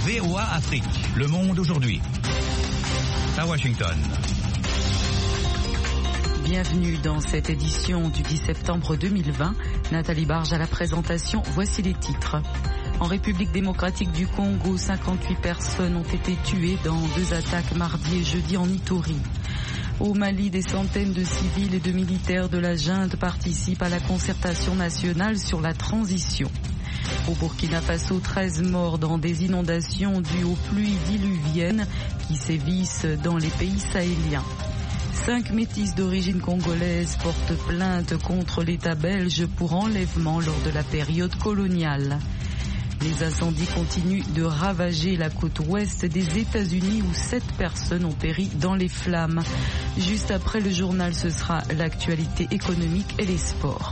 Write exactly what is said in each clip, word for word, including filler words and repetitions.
V O A Afrique, le monde aujourd'hui. À Washington. Bienvenue dans cette édition du dix septembre deux mille vingt. Nathalie Barge à la présentation. Voici les titres. En République démocratique du Congo, cinquante-huit personnes ont été tuées dans deux attaques mardi et jeudi en Ituri. Au Mali, des centaines de civils et de militaires de la junte participent à la concertation nationale sur la transition. Au Burkina Faso, treize morts dans des inondations dues aux pluies diluviennes qui sévissent dans les pays sahéliens. Cinq métis d'origine congolaise portent plainte contre l'État belge pour enlèvement lors de la période coloniale. Les incendies continuent de ravager la côte ouest des États-Unis où sept personnes ont péri dans les flammes. Juste après le journal, ce sera l'actualité économique et les sports.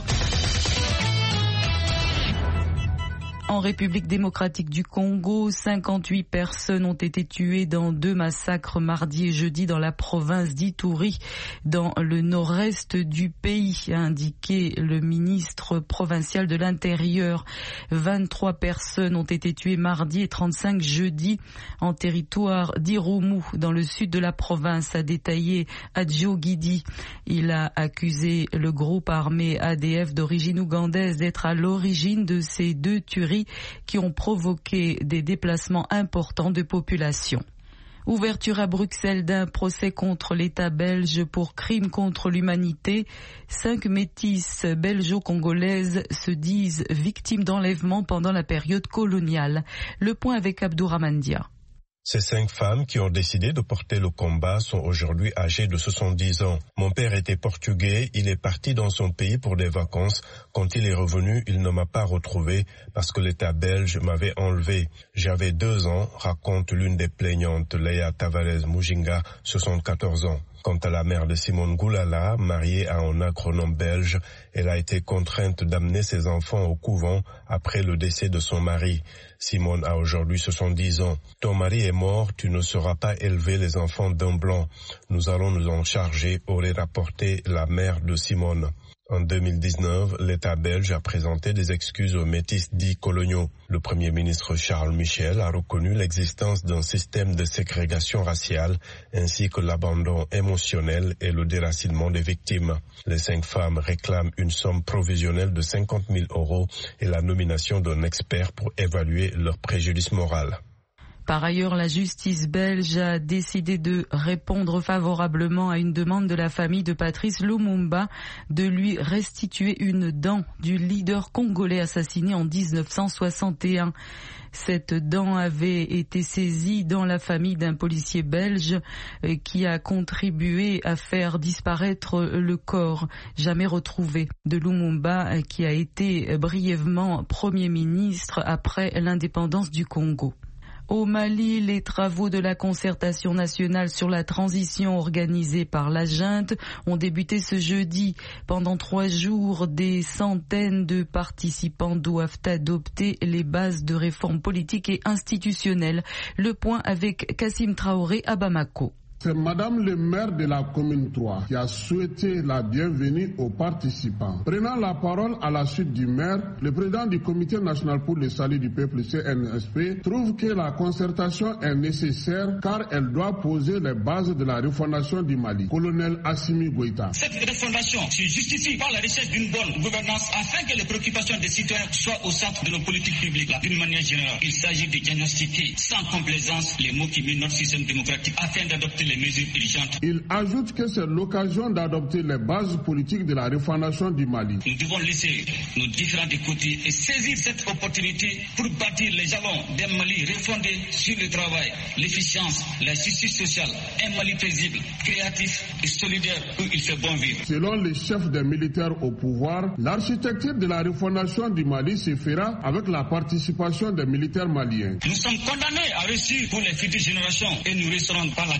En République démocratique du Congo, cinquante-huit personnes ont été tuées dans deux massacres mardi et jeudi dans la province d'Ituri, dans le nord-est du pays, a indiqué le ministre provincial de l'Intérieur. vingt-trois personnes ont été tuées mardi et trente-cinq jeudi en territoire d'Irumu, dans le sud de la province, a détaillé Adjo Guidi. Il a accusé le groupe armé A D F d'origine ougandaise d'être à l'origine de ces deux tueries qui ont provoqué des déplacements importants de population. Ouverture à Bruxelles d'un procès contre l'État belge pour crimes contre l'humanité. Cinq métisses belgeo-congolaises se disent victimes d'enlèvement pendant la période coloniale. Le point avec Abdourahmane Dia. Ces cinq femmes qui ont décidé de porter le combat sont aujourd'hui âgées de soixante-dix ans. Mon père était portugais, il est parti dans son pays pour des vacances. Quand il est revenu, il ne m'a pas retrouvé parce que l'État belge m'avait enlevé. J'avais deux ans, raconte l'une des plaignantes, Leia Tavares Mujinga, soixante-quatorze ans. Quant à la mère de Simone Goulala, mariée à un agronome belge, elle a été contrainte d'amener ses enfants au couvent après le décès de son mari. Simone a aujourd'hui soixante-dix ans. Ton mari est mort, tu ne sauras pas élever les enfants d'un blanc. Nous allons nous en charger, aurait rapporté la mère de Simone. En deux mille dix-neuf, l'État belge a présenté des excuses aux métis dits coloniaux. Le Premier ministre Charles Michel a reconnu l'existence d'un système de ségrégation raciale ainsi que l'abandon émotionnel et le déracinement des victimes. Les cinq femmes réclament une somme provisionnelle de cinquante mille euros et la nomination d'un expert pour évaluer leur préjudice moral. Par ailleurs, la justice belge a décidé de répondre favorablement à une demande de la famille de Patrice Lumumba de lui restituer une dent du leader congolais assassiné en dix-neuf cent soixante et un. Cette dent avait été saisie dans la famille d'un policier belge qui a contribué à faire disparaître le corps jamais retrouvé de Lumumba, qui a été brièvement Premier ministre après l'indépendance du Congo. Au Mali, les travaux de la concertation nationale sur la transition organisée par la junte ont débuté ce jeudi. Pendant trois jours, des centaines de participants doivent adopter les bases de réforme politique et institutionnelle. Le point avec Kassim Traoré à Bamako. C'est Madame le maire de la commune trois qui a souhaité la bienvenue aux participants. Prenant la parole à la suite du maire, le président du Comité national pour le salut du peuple C N S P trouve que la concertation est nécessaire car elle doit poser les bases de la refondation du Mali. Colonel Assimi Goïta. Cette refondation se justifie par la recherche d'une bonne gouvernance afin que les préoccupations des citoyens soient au centre de nos politiques publiques. D'une manière générale, il s'agit de diagnostiquer sans complaisance les maux qui minent notre système démocratique afin d'adopter les mesures urgentes. Il ajoute que c'est l'occasion d'adopter les bases politiques de la refondation du Mali. Nous devons laisser nos différents de côté et saisir cette opportunité pour bâtir les jalons d'un Mali refondé sur le travail, l'efficience, la justice sociale, un Mali paisible, créatif et solidaire où il fait bon vivre. Selon les chefs des militaires au pouvoir, l'architecture de la refondation du Mali se fera avec la participation des militaires maliens. Nous sommes condamnés à réussir pour les futures générations et nous resterons par la grâce d'Allah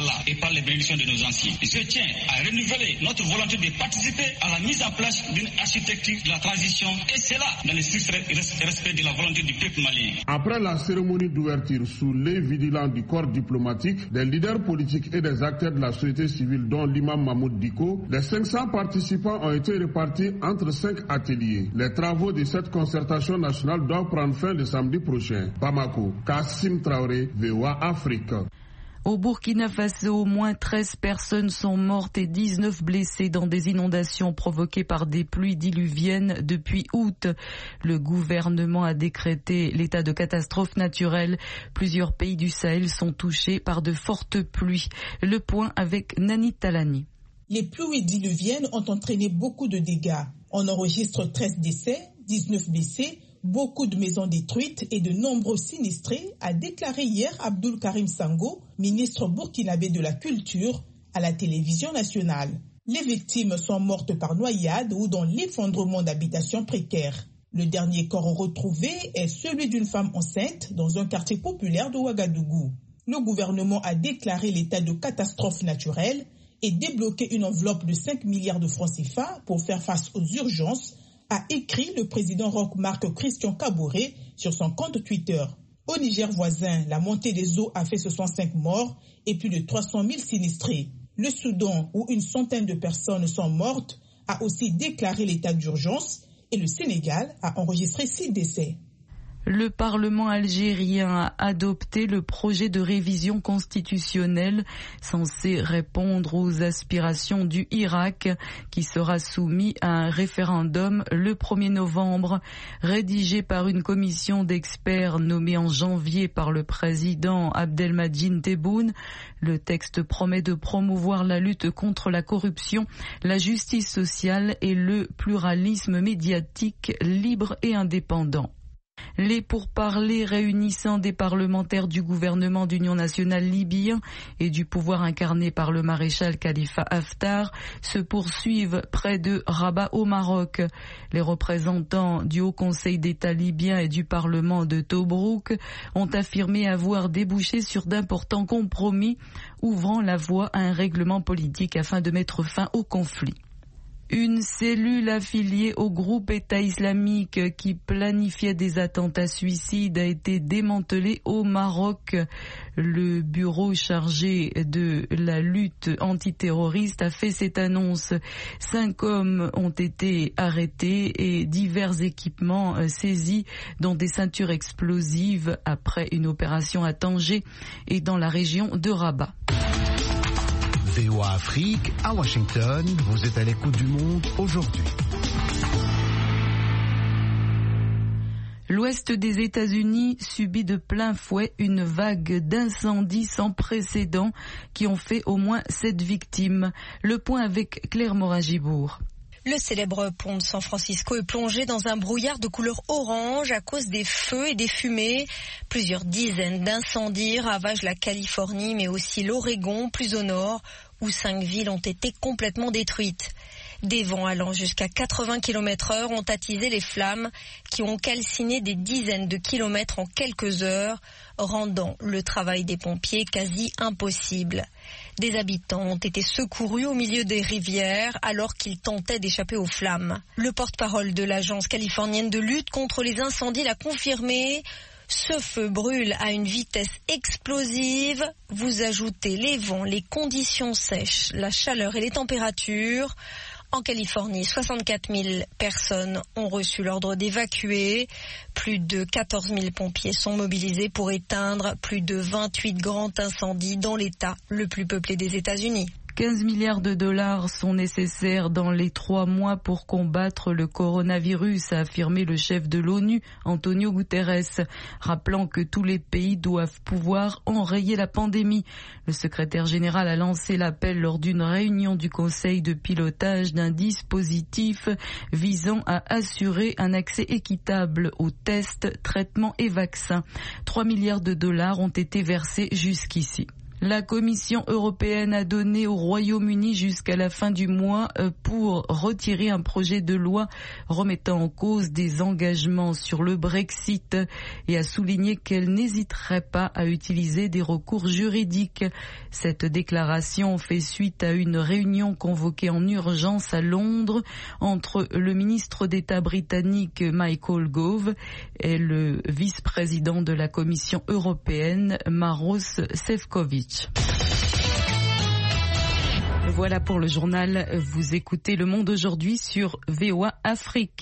Allah et par les bénédictions de nos anciens. Je tiens à renouveler notre volonté de participer à la mise en place d'une architecture de la transition, et c'est là dans le strict respect de la volonté du peuple malien. Après la cérémonie d'ouverture sous l'œil vigilant du corps diplomatique, des leaders politiques et des acteurs de la société civile dont l'imam Mahmoud Diko, les cinq cents participants ont été répartis entre cinq ateliers. Les travaux de cette concertation nationale doivent prendre fin le samedi prochain. Bamako, Kassim Traoré, V O A Afrique. Au Burkina Faso, au moins treize personnes sont mortes et dix-neuf blessées dans des inondations provoquées par des pluies diluviennes depuis août. Le gouvernement a décrété l'état de catastrophe naturelle. Plusieurs pays du Sahel sont touchés par de fortes pluies. Le point avec Nani Talani. Les pluies diluviennes ont entraîné beaucoup de dégâts. On enregistre treize décès, dix-neuf blessés, beaucoup de maisons détruites et de nombreux sinistrés, a déclaré hier Abdoul Karim Sango, ministre burkinabé de la Culture, à la télévision nationale. Les victimes sont mortes par noyade ou dans l'effondrement d'habitations précaires. Le dernier corps retrouvé est celui d'une femme enceinte dans un quartier populaire de Ouagadougou. Le gouvernement a déclaré l'état de catastrophe naturelle et débloqué une enveloppe de cinq milliards de francs C F A pour faire face aux urgences, a écrit le président Roch-Marc Christian Kaboré sur son compte Twitter. Au Niger voisin, la montée des eaux a fait soixante-cinq morts et plus de trois cent mille sinistrés. Le Soudan, où une centaine de personnes sont mortes, a aussi déclaré l'état d'urgence et le Sénégal a enregistré six décès. Le Parlement algérien a adopté le projet de révision constitutionnelle censé répondre aux aspirations du Irak qui sera soumis à un référendum le premier novembre. Rédigé par une commission d'experts nommée en janvier par le président Abdelmadjid Tebboune, le texte promet de promouvoir la lutte contre la corruption, la justice sociale et le pluralisme médiatique libre et indépendant. Les pourparlers réunissant des parlementaires du gouvernement d'union nationale libyen et du pouvoir incarné par le maréchal Khalifa Haftar se poursuivent près de Rabat au Maroc. Les représentants du Haut Conseil d'État libyen et du Parlement de Tobrouk ont affirmé avoir débouché sur d'importants compromis, ouvrant la voie à un règlement politique afin de mettre fin au conflit. Une cellule affiliée au groupe État islamique qui planifiait des attentats suicides a été démantelée au Maroc. Le bureau chargé de la lutte antiterroriste a fait cette annonce. Cinq hommes ont été arrêtés et divers équipements saisis, dont des ceintures explosives après une opération à Tanger et dans la région de Rabat. V O A Afrique, à Washington, vous êtes à l'écoute du monde aujourd'hui. L'ouest des États-Unis subit de plein fouet une vague d'incendies sans précédent qui ont fait au moins sept victimes. Le point avec Claire Morin-Gibourg. Le célèbre pont de San Francisco est plongé dans un brouillard de couleur orange à cause des feux et des fumées. Plusieurs dizaines d'incendies ravagent la Californie, mais aussi l'Oregon, plus au nord, où cinq villes ont été complètement détruites. Des vents allant jusqu'à quatre-vingts kilomètres heure ont attisé les flammes qui ont calciné des dizaines de kilomètres en quelques heures, rendant le travail des pompiers quasi impossible. Des habitants ont été secourus au milieu des rivières alors qu'ils tentaient d'échapper aux flammes. Le porte-parole de l'agence californienne de lutte contre les incendies l'a confirmé. Ce feu brûle à une vitesse explosive. Vous ajoutez les vents, les conditions sèches, la chaleur et les températures. En Californie, soixante-quatre mille personnes ont reçu l'ordre d'évacuer. Plus de quatorze mille pompiers sont mobilisés pour éteindre plus de vingt-huit grands incendies dans l'État le plus peuplé des États-Unis. quinze milliards de dollars sont nécessaires dans les trois mois pour combattre le coronavirus, a affirmé le chef de l'ONU, Antonio Guterres, rappelant que tous les pays doivent pouvoir enrayer la pandémie. Le secrétaire général a lancé l'appel lors d'une réunion du Conseil de pilotage d'un dispositif visant à assurer un accès équitable aux tests, traitements et vaccins. trois milliards de dollars ont été versés jusqu'ici. La Commission européenne a donné au Royaume-Uni jusqu'à la fin du mois pour retirer un projet de loi remettant en cause des engagements sur le Brexit et a souligné qu'elle n'hésiterait pas à utiliser des recours juridiques. Cette déclaration fait suite à une réunion convoquée en urgence à Londres entre le ministre d'État britannique Michael Gove et le vice-président de la Commission européenne Maroš Šefčovič. Voilà pour le journal. Vous écoutez Le Monde aujourd'hui sur V O A Afrique.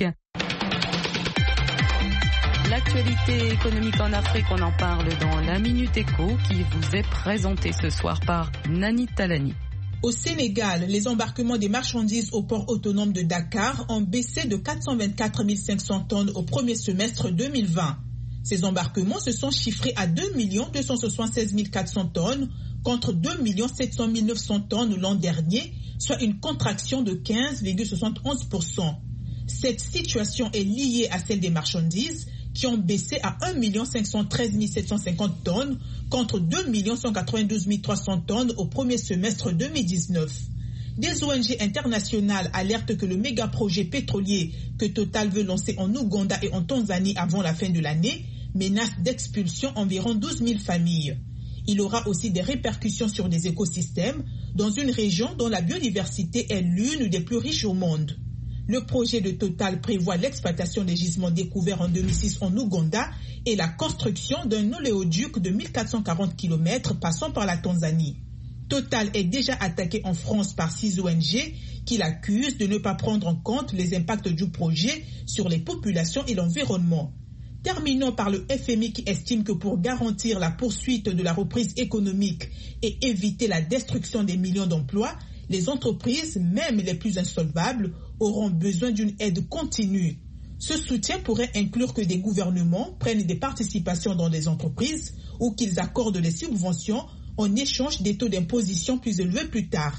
L'actualité économique en Afrique, on en parle dans la Minute Éco qui vous est présentée ce soir par Nani Talani. Au Sénégal, les embarquements des marchandises au port autonome de Dakar ont baissé de quatre cent vingt-quatre mille cinq cents tonnes au premier semestre deux mille vingt. Ces embarquements se sont chiffrés à deux millions deux cent soixante-seize mille quatre cents tonnes contre deux millions sept cent mille neuf cents tonnes l'an dernier, soit une contraction de quinze virgule soixante-onze pour cent. Cette situation est liée à celle des marchandises qui ont baissé à un million cinq cent treize mille sept cent cinquante tonnes contre deux millions cent quatre-vingt-douze mille trois cents tonnes au premier semestre deux mille dix-neuf. Des O N G internationales alertent que le méga-projet pétrolier que Total veut lancer en Ouganda et en Tanzanie avant la fin de l'année menace d'expulsion environ douze mille familles. Il aura aussi des répercussions sur des écosystèmes dans une région dont la biodiversité est l'une des plus riches au monde. Le projet de Total prévoit l'exploitation des gisements découverts en deux mille six en Ouganda et la construction d'un oléoduc de mille quatre cent quarante kilomètres passant par la Tanzanie. Total est déjà attaqué en France par six O N G qui l'accusent de ne pas prendre en compte les impacts du projet sur les populations et l'environnement. Terminons par le F M I qui estime que pour garantir la poursuite de la reprise économique et éviter la destruction des millions d'emplois, les entreprises, même les plus insolvables, auront besoin d'une aide continue. Ce soutien pourrait inclure que des gouvernements prennent des participations dans des entreprises ou qu'ils accordent des subventions en échange des taux d'imposition plus élevés plus tard.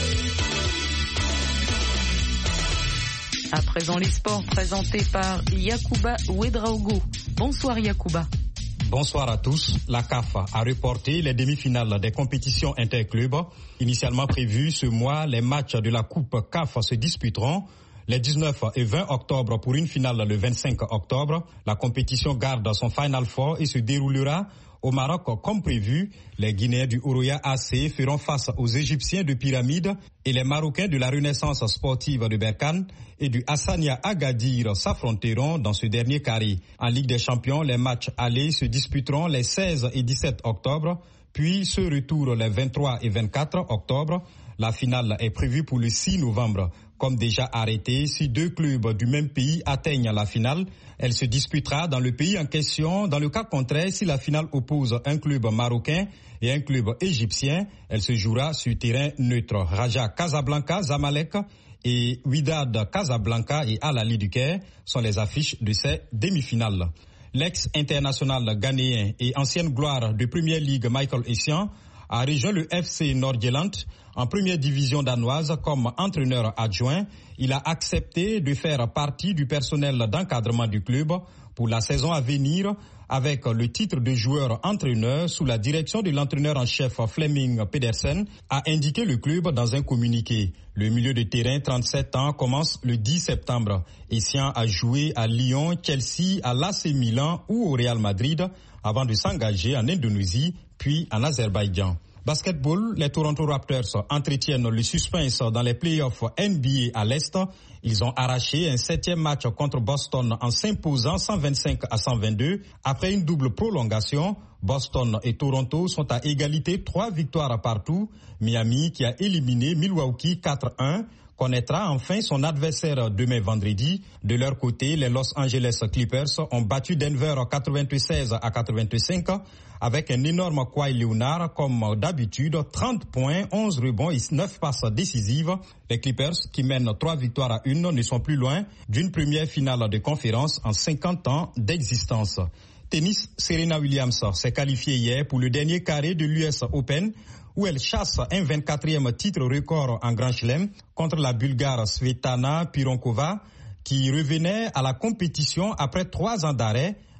À présent, les sports présentés par Yacouba Ouedraogo. Bonsoir Yacouba. Bonsoir à tous. La C A F a reporté les demi-finales des compétitions interclubs. Initialement prévues ce mois, les matchs de la Coupe C A F se disputeront les dix-neuf et vingt octobre pour une finale le vingt-cinq octobre. La compétition garde son Final Four et se déroulera au Maroc comme prévu. Les Guinéens du Oroya A C feront face aux Égyptiens de Pyramide et les Marocains de la Renaissance sportive de Berkane et du Hassania Agadir s'affronteront dans ce dernier carré. En Ligue des Champions, les matchs allés se disputeront les seize et dix-sept octobre, puis ce retour les vingt-trois et vingt-quatre octobre. La finale est prévue pour le six novembre. Comme déjà arrêté, si deux clubs du même pays atteignent la finale, elle se disputera dans le pays en question. Dans le cas contraire, si la finale oppose un club marocain et un club égyptien, elle se jouera sur terrain neutre. Raja Casablanca, Zamalek et Wydad Casablanca et Al Ahly du Caire sont les affiches de ces demi-finales. L'ex-international ghanéen et ancienne gloire de Première Ligue Michael Essien a rejoint le F C Nord-Irlande en première division danoise comme entraîneur adjoint. Il a accepté de faire partie du personnel d'encadrement du club pour la saison à venir avec le titre de joueur-entraîneur sous la direction de l'entraîneur en chef Flemming Pedersen, a indiqué le club dans un communiqué. Le milieu de terrain, trente-sept ans, commence le dix septembre. Essien a joué à Lyon, Chelsea, à l'A C Milan ou au Real Madrid avant de s'engager en Indonésie puis en Azerbaïdjan. Basketball, les Toronto Raptors entretiennent le suspense dans les playoffs N B A à l'Est. Ils ont arraché un septième match contre Boston en s'imposant cent vingt-cinq à cent vingt-deux. Après une double prolongation, Boston et Toronto sont à égalité, trois victoires partout. Miami, qui a éliminé Milwaukee quatre un, connaîtra enfin son adversaire demain vendredi. De leur côté, les Los Angeles Clippers ont battu Denver quatre-vingt-seize à quatre-vingt-cinq avec un énorme Kawhi Leonard comme d'habitude, trente points, onze rebonds et neuf passes décisives. Les Clippers, qui mènent trois victoires à une, ne sont plus loin d'une première finale de conférence en cinquante ans d'existence. Tennis, Serena Williams s'est qualifiée hier pour le dernier carré de l'U S Open où elle chasse un vingt-quatrième titre record en Grand Chelem contre la Bulgare Svetlana Pironkova qui revenait à la compétition après trois ans d'arrêt.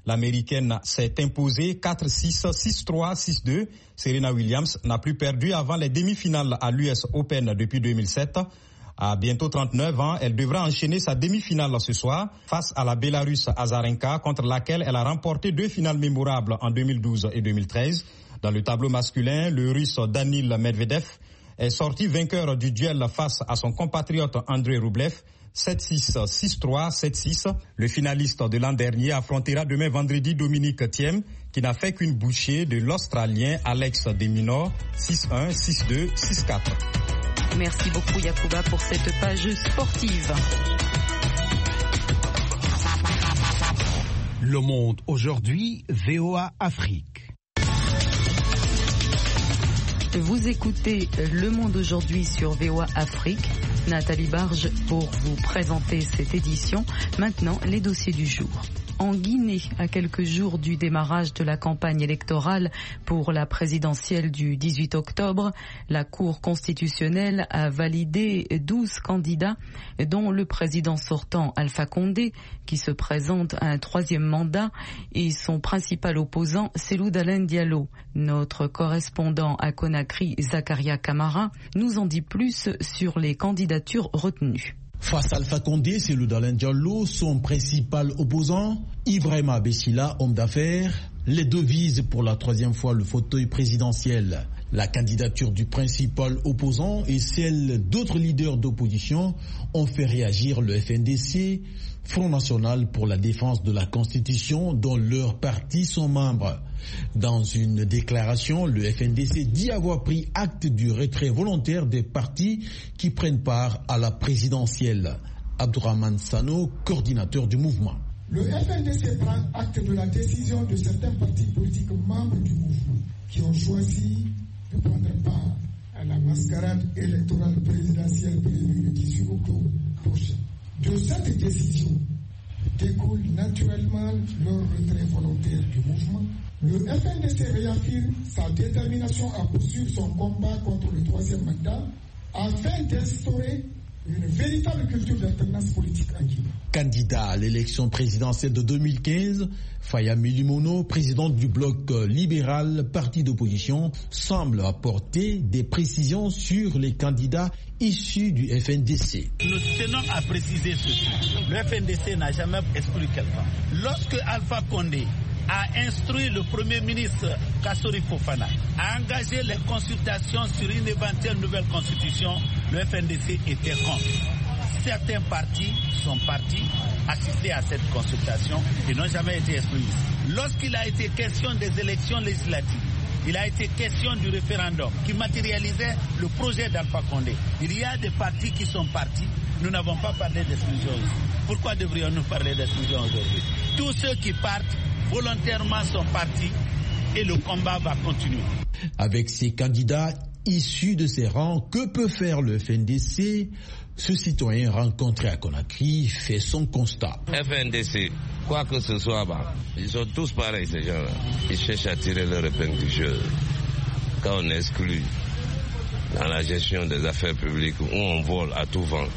L'Américaine s'est imposée quatre six, six trois, six deux. Serena Williams n'a plus perdu avant les demi-finales à l'U S Open depuis deux mille sept. À bientôt trente-neuf ans, elle devra enchaîner sa demi-finale ce soir face à la Bélarusse Azarenka, contre laquelle elle a remporté deux finales mémorables en deux mille douze et deux mille treize. Dans le tableau masculin, le Russe Danil Medvedev est sorti vainqueur du duel face à son compatriote Andrei Rublev, sept six, six trois, sept six. Le finaliste de l'an dernier affrontera demain vendredi Dominique Thiem, qui n'a fait qu'une bouchée de l'Australien Alex de Minaur, six un, six deux, six quatre. Merci beaucoup Yacouba pour cette page sportive. Le Monde aujourd'hui, V O A Afrique. Vous écoutez Le Monde aujourd'hui sur V O A Afrique. Nathalie Barge pour vous présenter cette édition. Maintenant, les dossiers du jour. En Guinée, à quelques jours du démarrage de la campagne électorale pour la présidentielle du dix-huit octobre, la Cour constitutionnelle a validé douze candidats, dont le président sortant Alpha Condé, qui se présente à un troisième mandat, et son principal opposant, Cellou Dalein Diallo. Notre correspondant à Conakry, Zakaria Kamara, nous en dit plus sur les candidatures retenues. Face à Alpha Condé, Cellou Dalein Diallo, son principal opposant, Ibrahima Bessila, homme d'affaires, les deux visent pour la troisième fois le fauteuil présidentiel. La candidature du principal opposant et celle d'autres leaders d'opposition ont fait réagir le F N D C, Front National pour la défense de la Constitution, dont leurs partis sont membres. Dans une déclaration, le F N D C dit avoir pris acte du retrait volontaire des partis qui prennent part à la présidentielle. Abdourahmane Sano, coordinateur du mouvement. Le F N D C prend acte de la décision de certains partis politiques membres du mouvement qui ont choisi de prendre part à la mascarade électorale présidentielle prévue le dix-huit octobre prochain. De cette décision découle naturellement leur retrait volontaire du mouvement. Le F N D C réaffirme sa détermination à poursuivre son combat contre le troisième mandat afin d'instaurer une véritable culture d'alternance politique en Guinée. Candidat à l'élection présidentielle de deux mille quinze, Faya Milimono, président du bloc libéral, parti d'opposition, semble apporter des précisions sur les candidats issus du F N D C. Nous tenons à préciser ceci. Le F N D C n'a jamais exclu quelqu'un. Lorsque Alpha Condé a instruit le Premier ministre Kassori Fofana à engager les consultations sur une éventuelle nouvelle constitution, le F N D C était contre. Certains partis sont partis assister à cette consultation et n'ont jamais été exclus. Lorsqu'il a été question des élections législatives, il a été question du référendum qui matérialisait le projet d'Alpha Condé. Il y a des partis qui sont partis. Nous n'avons pas parlé d'exclusion. Pourquoi devrions-nous parler d'exclusion aujourd'hui? Tous ceux qui partent volontairement sont partis et le combat va continuer. Avec ces candidats issus de ces rangs, que peut faire le F N D C? Ce citoyen rencontré à Conakry fait son constat. F N D C, quoi que ce soit, bah, ils sont tous pareils ces gens-là. Ils cherchent à tirer leur épingle du jeu. Quand on exclut dans la gestion des affaires publiques où on vole à tout vent,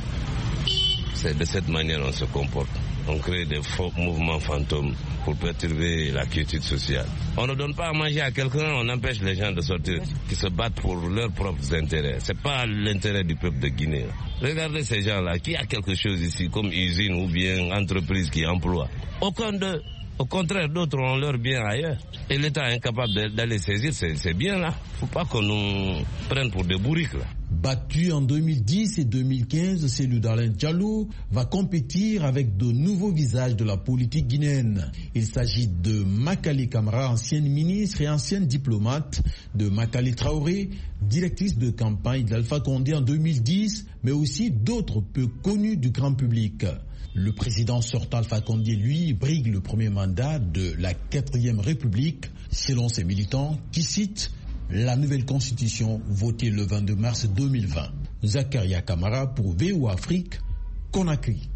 c'est de cette manière qu'on se comporte. On crée des faux mouvements fantômes pour perturber la quiétude sociale. On ne donne pas à manger à quelqu'un, on empêche les gens de sortir, qui se battent pour leurs propres intérêts. C'est pas l'intérêt du peuple de Guinée. Regardez ces gens-là, qui a quelque chose ici, comme usine ou bien entreprise qui emploie. Aucun d'eux. Au contraire, d'autres ont leur bien ailleurs. Et l'État est incapable d'aller saisir, c'est bien là. Faut pas qu'on nous prenne pour des bourriques là. Battu en deux mille dix et deux mille quinze, Cellou Dalein Diallo va compétir avec de nouveaux visages de la politique guinéenne. Il s'agit de Makali Camara, ancienne ministre et ancienne diplomate, de Makali Traoré, directrice de campagne d'Alpha Condé en deux mille dix, mais aussi d'autres peu connus du grand public. Le président sortant Alpha Condé, lui, brigue le premier mandat de la quatrième République, selon ses militants, qui citent la nouvelle constitution votée le vingt-deux mars deux mille vingt. Zakaria Kamara pour V O A Afrique, Conakry.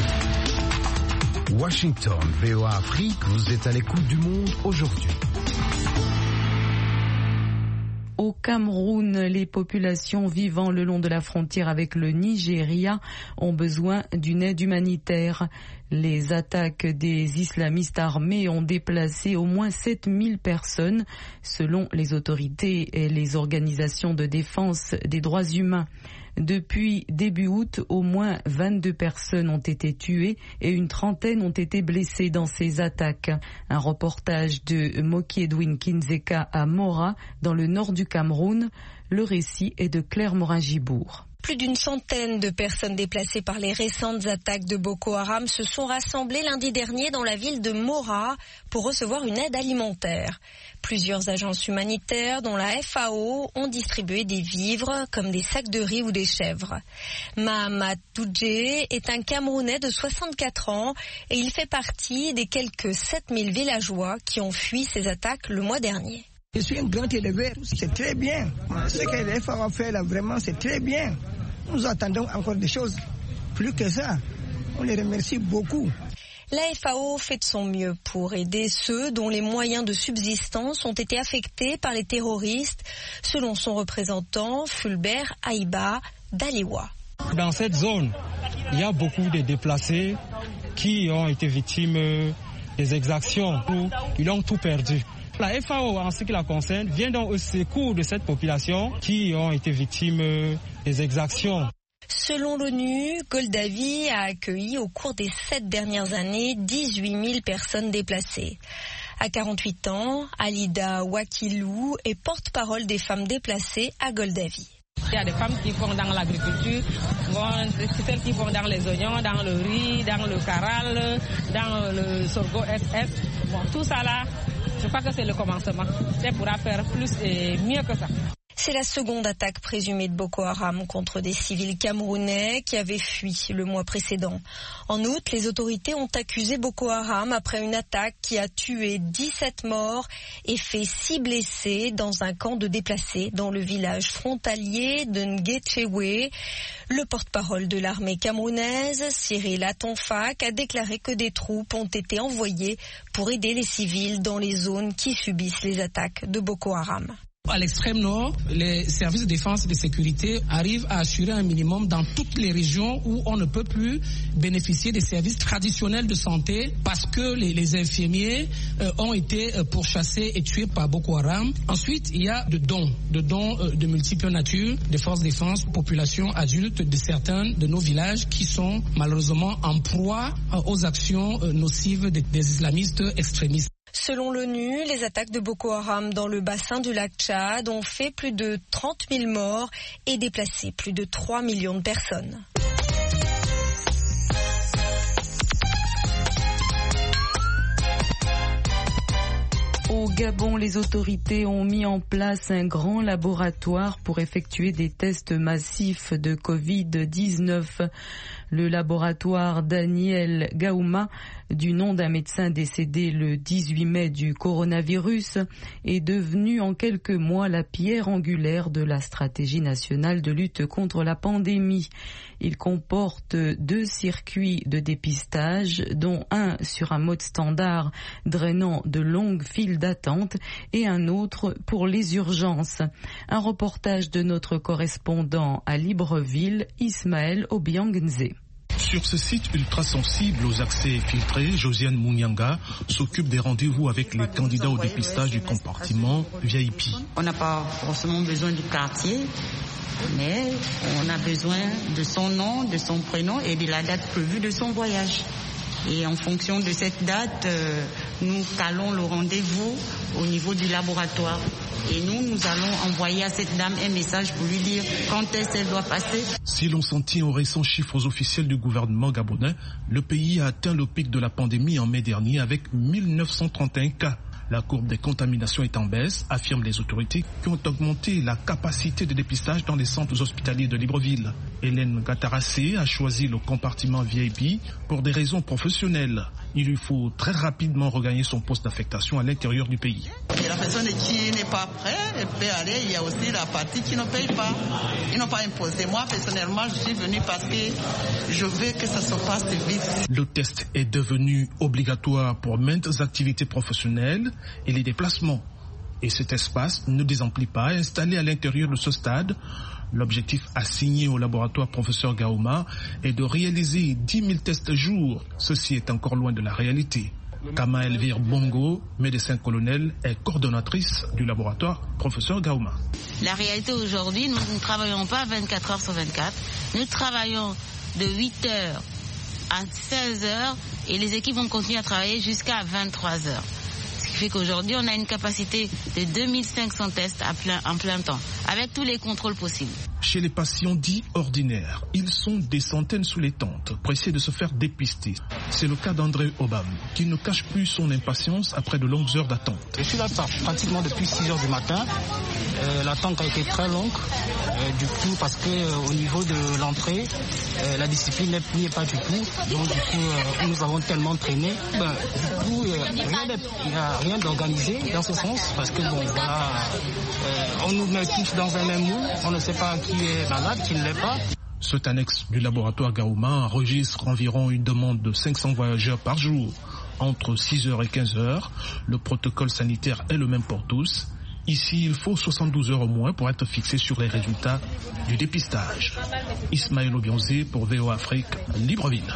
Washington, V O A Afrique, vous êtes à l'écoute du monde aujourd'hui. Au Cameroun, les populations vivant le long de la frontière avec le Nigeria ont besoin d'une aide humanitaire. Les attaques des islamistes armés ont déplacé au moins sept mille personnes, selon les autorités et les organisations de défense des droits humains. Depuis début août, au moins vingt-deux personnes ont été tuées et une trentaine ont été blessées dans ces attaques. Un reportage de Moki Edwin Kinzeka à Mora, dans le nord du Cameroun. Le récit est de Claire Morin-Gibourg. Plus d'une centaine de personnes déplacées par les récentes attaques de Boko Haram se sont rassemblées lundi dernier dans la ville de Mora pour recevoir une aide alimentaire. Plusieurs agences humanitaires, dont la F A O, ont distribué des vivres comme des sacs de riz ou des chèvres. Mahamad Toudjé est un Camerounais de soixante-quatre ans et il fait partie des quelques sept mille villageois qui ont fui ces attaques le mois dernier. Je suis un grand éleveur, c'est très bien. Ce que les F A O a fait là, vraiment, c'est très bien. Nous attendons encore des choses. Plus que ça, on les remercie beaucoup. La F A O fait de son mieux pour aider ceux dont les moyens de subsistance ont été affectés par les terroristes, selon son représentant Fulbert Aïba d'Aliwa. Dans cette zone, il y a beaucoup de déplacés qui ont été victimes des exactions. Ils ont tout perdu. La F A O, en ce qui la concerne, vient donc au secours de cette population qui ont été victimes des exactions. Selon l'ONU, Goldavi a accueilli au cours des sept dernières années dix-huit mille personnes déplacées. À quarante-huit ans, Alida Wakilou est porte-parole des femmes déplacées à Goldavi. Il y a des femmes qui vont dans l'agriculture, c'est celles qui vont dans les oignons, dans le riz, dans le caral, dans le sorgho S S. Bon, tout ça là, je crois que c'est le commencement. On pourra faire plus et mieux que ça. C'est la seconde attaque présumée de Boko Haram contre des civils camerounais qui avaient fui le mois précédent. En août, les autorités ont accusé Boko Haram après une attaque qui a tué dix-sept morts et fait six blessés dans un camp de déplacés dans le village frontalier de Ngechewe. Le porte-parole de l'armée camerounaise, Cyril Atonfak, a déclaré que des troupes ont été envoyées pour aider les civils dans les zones qui subissent les attaques de Boko Haram. À l'extrême nord, les services de défense et de sécurité arrivent à assurer un minimum dans toutes les régions où on ne peut plus bénéficier des services traditionnels de santé parce que les, les infirmiers euh, ont été euh, pourchassés et tués par Boko Haram. Ensuite, il y a de dons, de dons euh, de multiples natures, des forces de défense, populations adultes de certains de nos villages qui sont malheureusement en proie euh, aux actions euh, nocives des, des islamistes extrémistes. Selon l'ONU, les attaques de Boko Haram dans le bassin du lac Tchad ont fait plus de trente mille morts et déplacé plus de trois millions de personnes. Au Gabon, les autorités ont mis en place un grand laboratoire pour effectuer des tests massifs de covid dix-neuf. Le laboratoire Daniel Gaouma, du nom d'un médecin décédé le dix-huit mai du coronavirus, est devenu en quelques mois la pierre angulaire de la stratégie nationale de lutte contre la pandémie. Il comporte deux circuits de dépistage, dont un sur un mode standard drainant de longues files d'attente et un autre pour les urgences. Un reportage de notre correspondant à Libreville, Ismaël Obiangnze. Sur ce site ultra sensible aux accès filtrés, Josiane Mounianga s'occupe des rendez-vous avec les candidats au dépistage du compartiment V I P. On n'a pas forcément besoin du quartier, mais on a besoin de son nom, de son prénom et de la date prévue de son voyage. Et en fonction de cette date, euh, nous calons le rendez-vous au niveau du laboratoire. Et nous, nous allons envoyer à cette dame un message pour lui dire quand est-ce qu'elle doit passer. Si l'on s'en tient aux récents chiffres officiels du gouvernement gabonais, le pays a atteint le pic de la pandémie en mai dernier avec mille neuf cent trente et un cas. La courbe des contaminations est en baisse, affirment les autorités qui ont augmenté la capacité de dépistage dans les centres hospitaliers de Libreville. Hélène Gatarassé a choisi le compartiment V I P pour des raisons professionnelles. Il lui faut très rapidement regagner son poste d'affectation à l'intérieur du pays. Et la personne qui n'est pas prête, elle peut aller. Il y a aussi la partie qui ne paye pas. Ils n'ont pas imposé. Moi, personnellement, je suis venue parce que je veux que ça se passe vite. Le test est devenu obligatoire pour maintes activités professionnelles et les déplacements. Et cet espace ne désemplit pas, installé à l'intérieur de ce stade. L'objectif assigné au laboratoire professeur Gaouma est de réaliser dix mille tests jour. Ceci est encore loin de la réalité. Kama Elvire Bongo, médecin colonel, est coordonnatrice du laboratoire professeur Gaouma. La réalité aujourd'hui, nous ne travaillons pas vingt-quatre heures sur vingt-quatre. Nous travaillons de huit heures à seize heures et les équipes vont continuer à travailler jusqu'à vingt-trois heures. Ce qui fait qu'aujourd'hui, on a une capacité de deux mille cinq cents tests à plein, en plein temps, avec tous les contrôles possibles. Chez les patients dits ordinaires, ils sont des centaines sous les tentes, pressés de se faire dépister. C'est le cas d'André Obam, qui ne cache plus son impatience après de longues heures d'attente. Je suis là pratiquement depuis six heures du matin. Euh, l'attente a été très longue, euh, du coup, parce que euh, au niveau de l'entrée, euh, la discipline n'y est pas du tout. Donc, du coup, euh, nous avons tellement traîné. Ben, du coup, euh, il n'y a rien d'organisé dans ce sens, parce que bon, voilà, euh, on nous met tous dans un même moule, on ne sait pas qui est malade, qui ne l'est pas. Cet annexe du laboratoire Gaouma enregistre environ une demande de cinq cents voyageurs par jour. Entre six heures et quinze heures, le protocole sanitaire est le même pour tous. Ici, il faut soixante-douze heures au moins pour être fixé sur les résultats du dépistage. Ismaël Obionzé pour V O A Afrique, Libreville.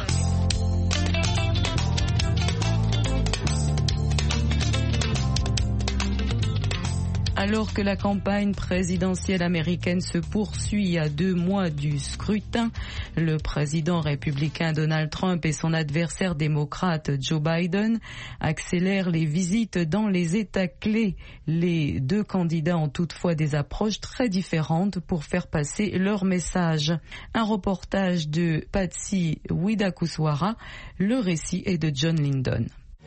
Alors que la campagne présidentielle américaine se poursuit à deux mois du scrutin, le président républicain Donald Trump et son adversaire démocrate Joe Biden accélèrent les visites dans les États clés. Les deux candidats ont toutefois des approches très différentes pour faire passer leur message. Un reportage de Patsy Widakuswara, le récit est de John Lyndon.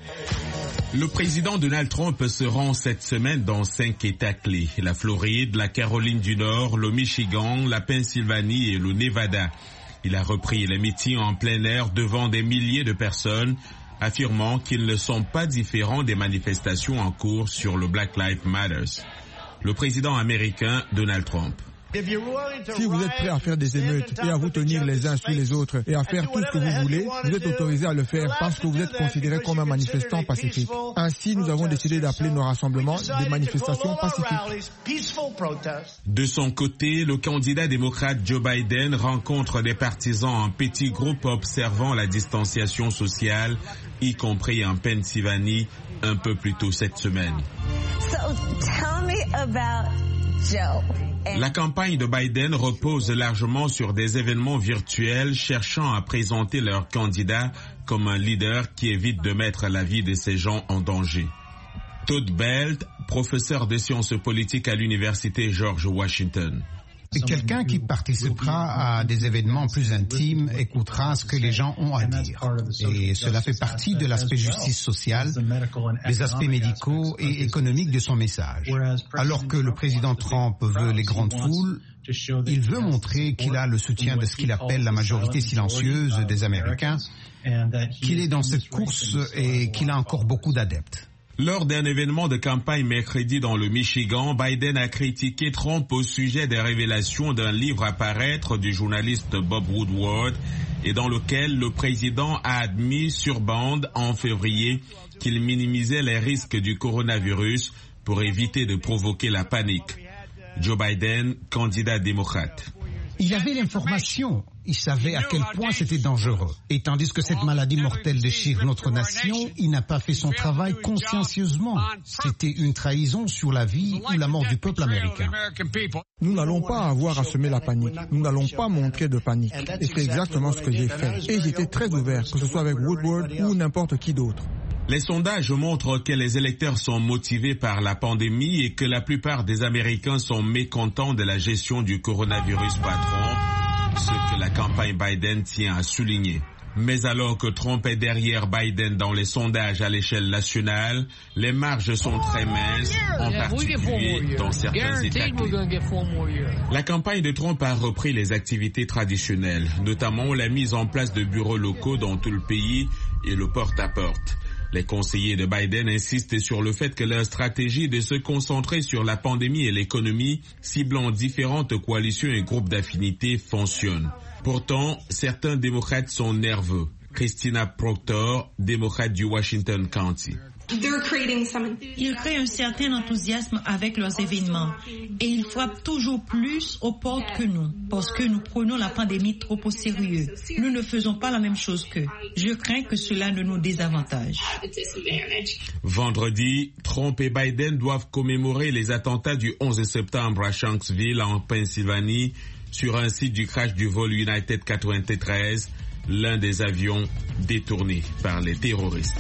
Le président Donald Trump se rend cette semaine dans cinq États clés. La Floride, la Caroline du Nord, le Michigan, la Pennsylvanie et le Nevada. Il a repris les meetings en plein air devant des milliers de personnes, affirmant qu'ils ne sont pas différents des manifestations en cours sur le Black Lives Matter. Le président américain Donald Trump. Si vous êtes prêt à faire des émeutes et à vous tenir les uns sur les autres et à faire tout ce que vous voulez, vous êtes autorisé à le faire parce que vous êtes considéré comme un manifestant pacifique. Ainsi, nous avons décidé d'appeler nos rassemblements des manifestations pacifiques. De son côté, le candidat démocrate Joe Biden rencontre des partisans en petits groupes observant la distanciation sociale, y compris en Pennsylvanie, un peu plus tôt cette semaine. So, tell me about Joe. La campagne de Biden repose largement sur des événements virtuels cherchant à présenter leur candidat comme un leader qui évite de mettre la vie de ces gens en danger. Todd Belt, professeur de sciences politiques à l'université George Washington. Quelqu'un qui participera à des événements plus intimes écoutera ce que les gens ont à dire. Et cela fait partie de l'aspect justice sociale, des aspects médicaux et économiques de son message. Alors que le président Trump veut les grandes foules, il veut montrer qu'il a le soutien de ce qu'il appelle la majorité silencieuse des Américains, qu'il est dans cette course et qu'il a encore beaucoup d'adeptes. Lors d'un événement de campagne mercredi dans le Michigan, Biden a critiqué Trump au sujet des révélations d'un livre à paraître du journaliste Bob Woodward et dans lequel le président a admis sur bande en février qu'il minimisait les risques du coronavirus pour éviter de provoquer la panique. Joe Biden, candidat démocrate. Il avait l'information, il savait à quel point c'était dangereux. Et tandis que cette maladie mortelle déchire notre nation, il n'a pas fait son travail consciencieusement. C'était une trahison sur la vie ou la mort du peuple américain. Nous n'allons pas avoir à semer la panique. Nous n'allons pas montrer de panique. Et c'est exactement ce que j'ai fait. Et j'étais très ouvert, que ce soit avec Woodward ou n'importe qui d'autre. Les sondages montrent que les électeurs sont motivés par la pandémie et que la plupart des Américains sont mécontents de la gestion du coronavirus par Trump, ce que la campagne Biden tient à souligner. Mais alors que Trump est derrière Biden dans les sondages à l'échelle nationale, les marges sont très minces, en particulier dans certains États clés. La campagne de Trump a repris les activités traditionnelles, notamment la mise en place de bureaux locaux dans tout le pays et le porte-à-porte. Les conseillers de Biden insistent sur le fait que leur stratégie de se concentrer sur la pandémie et l'économie, ciblant différentes coalitions et groupes d'affinités, fonctionne. Pourtant, certains démocrates sont nerveux. Christina Proctor, démocrate du Washington County. Ils créent un certain enthousiasme avec leurs événements et ils frappent toujours plus aux portes que nous parce que nous prenons la pandémie trop au sérieux. Nous ne faisons pas la même chose qu'eux. Je crains que cela ne nous désavantage. Vendredi, Trump et Biden doivent commémorer les attentats du onze septembre à Shanksville en Pennsylvanie sur un site du crash du vol United quatre-vingt-treize, l'un des avions détournés par les terroristes.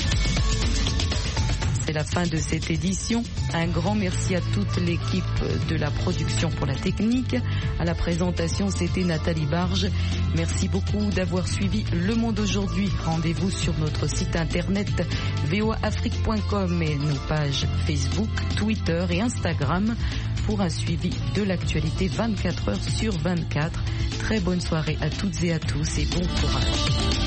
C'est la fin de cette édition. Un grand merci à toute l'équipe de la production pour la technique. À la présentation, c'était Nathalie Barge. Merci beaucoup d'avoir suivi Le Monde aujourd'hui. Rendez-vous sur notre site internet v o a afrique point com et nos pages Facebook, Twitter et Instagram pour un suivi de l'actualité vingt-quatre heures sur vingt-quatre. Très bonne soirée à toutes et à tous et bon courage.